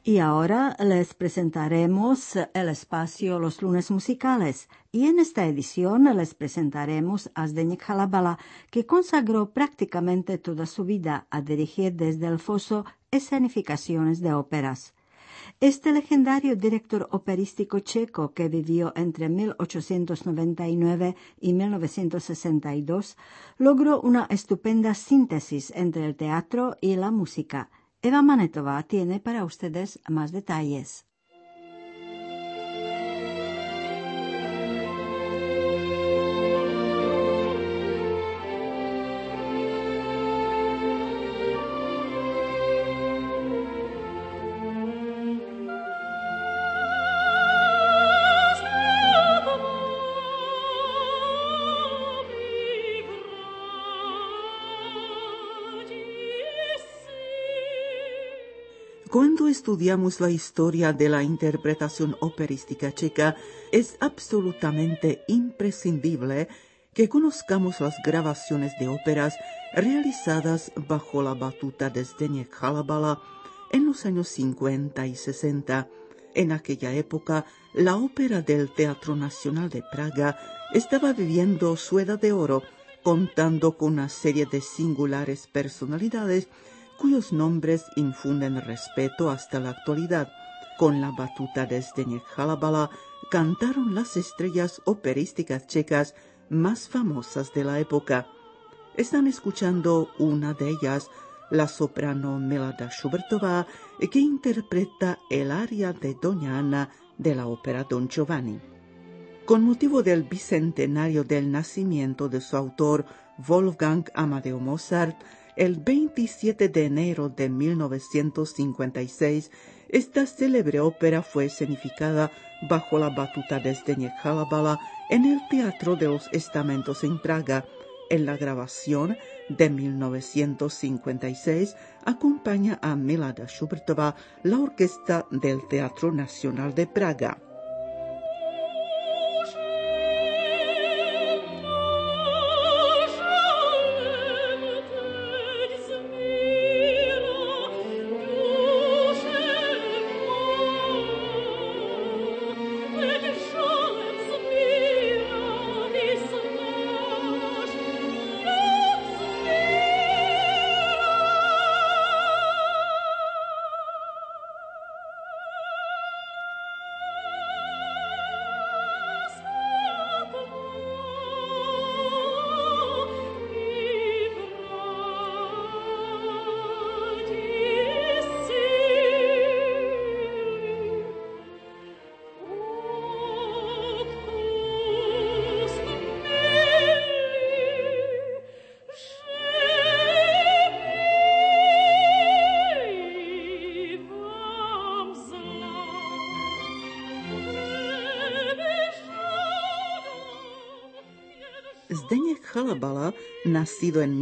Y ahora les presentaremos el espacio Los Lunes Musicales. Y en esta edición les presentaremos a Zdeněk Halabala, que consagró prácticamente toda su vida a dirigir desde el foso escenificaciones de óperas. Este legendario director operístico checo, que vivió entre 1899 y 1962, logró una estupenda síntesis entre el teatro y la música. Eva Manetová tiene para ustedes más detalles. Cuando estudiamos la historia de la interpretación operística checa, es absolutamente imprescindible que conozcamos las grabaciones de óperas realizadas bajo la batuta de Zdeněk Halabala en los años 50 y 60. En aquella época, la ópera del Teatro Nacional de Praga estaba viviendo su edad de oro, contando con una serie de singulares personalidades cuyos nombres infunden respeto hasta la actualidad. Con la batuta de Zdeněk Halabala cantaron las estrellas operísticas checas más famosas de la época. Están escuchando una de ellas, la soprano Milada Šubertová, que interpreta el aria de Doña Ana de la ópera Don Giovanni. Con motivo del bicentenario del nacimiento de su autor, Wolfgang Amadeo Mozart, el 27 de enero de 1956, esta célebre ópera fue escenificada bajo la batuta de Zdeněk Halabala en el Teatro de los Estamentos en Praga. En la grabación de 1956 acompaña a Milada Šubertová la orquesta del Teatro Nacional de Praga. Zdeněk Halabala, nacido en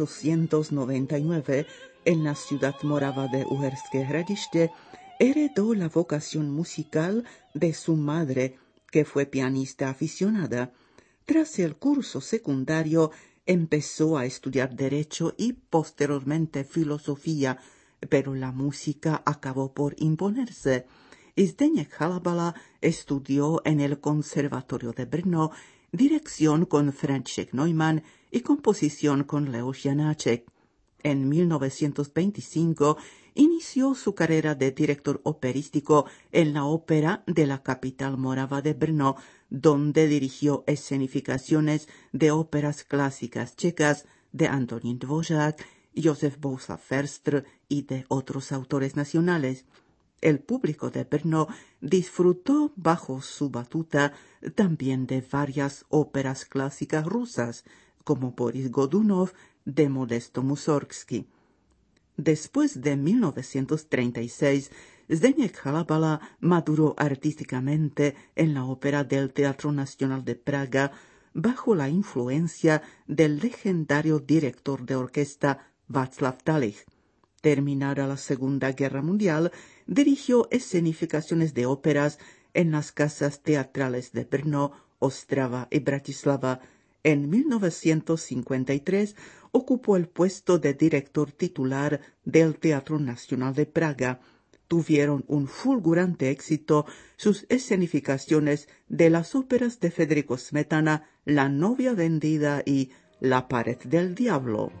1899 en la ciudad morava de Uherské Hradiště, heredó la vocación musical de su madre, que fue pianista aficionada. Tras el curso secundario, empezó a estudiar Derecho y posteriormente Filosofía, pero la música acabó por imponerse. Zdeněk Halabala estudió en el Conservatorio de Brno dirección con František Neumann y composición con Leoš Janáček. En 1925 inició su carrera de director operístico en la ópera de la capital morava de Brno, donde dirigió escenificaciones de óperas clásicas checas de Antonín Dvořák, Josef Bohuslav Ferstr y de otros autores nacionales. El público de Brno disfrutó bajo su batuta también de varias óperas clásicas rusas, como Boris Godunov de Modesto Mussorgsky. Después de 1936, Zdeněk Halabala maduró artísticamente en la ópera del Teatro Nacional de Praga bajo la influencia del legendario director de orquesta Václav Talich. Terminada la Segunda Guerra Mundial, dirigió escenificaciones de óperas en las casas teatrales de Brno, Ostrava y Bratislava. En 1953 ocupó el puesto de director titular del Teatro Nacional de Praga. tuvieron un fulgurante éxito sus escenificaciones de las óperas de Federico Smetana, La novia vendida y La pared del diablo.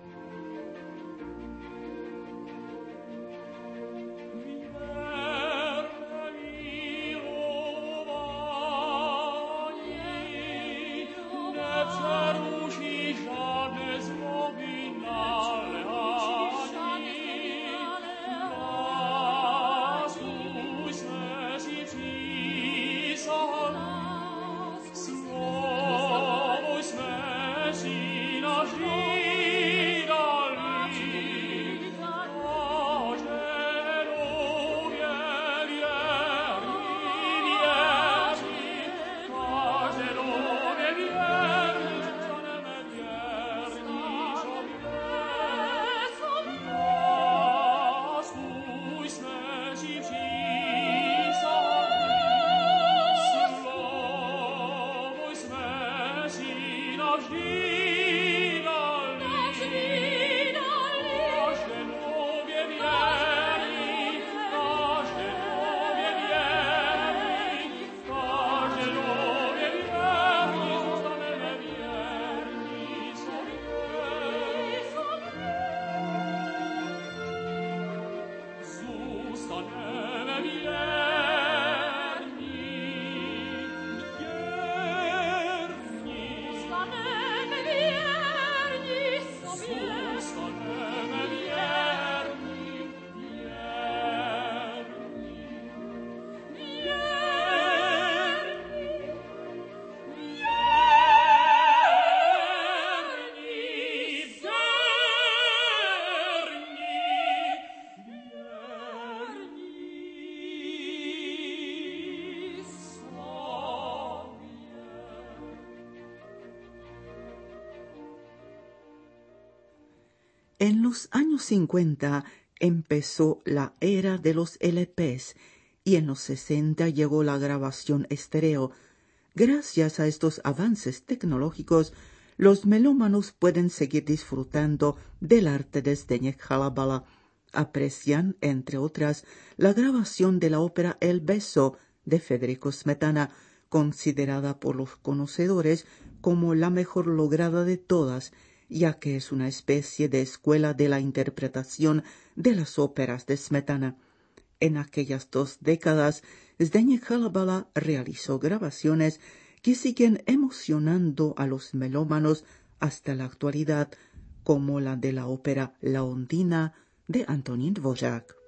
En los años 50 empezó la era de los LPs y en los 60 llegó la grabación estéreo. Gracias a estos avances tecnológicos, los melómanos pueden seguir disfrutando del arte de Zdeněk Halabala. Aprecian, entre otras, la grabación de la ópera El beso de Federico Smetana, considerada por los conocedores como la mejor lograda de todas, ya que es una especie de escuela de la interpretación de las óperas de Smetana. En aquellas 2 décadas, Zdeněk Halabala realizó grabaciones que siguen emocionando a los melómanos hasta la actualidad, como la de la ópera La Ondina de Antonín Dvořák.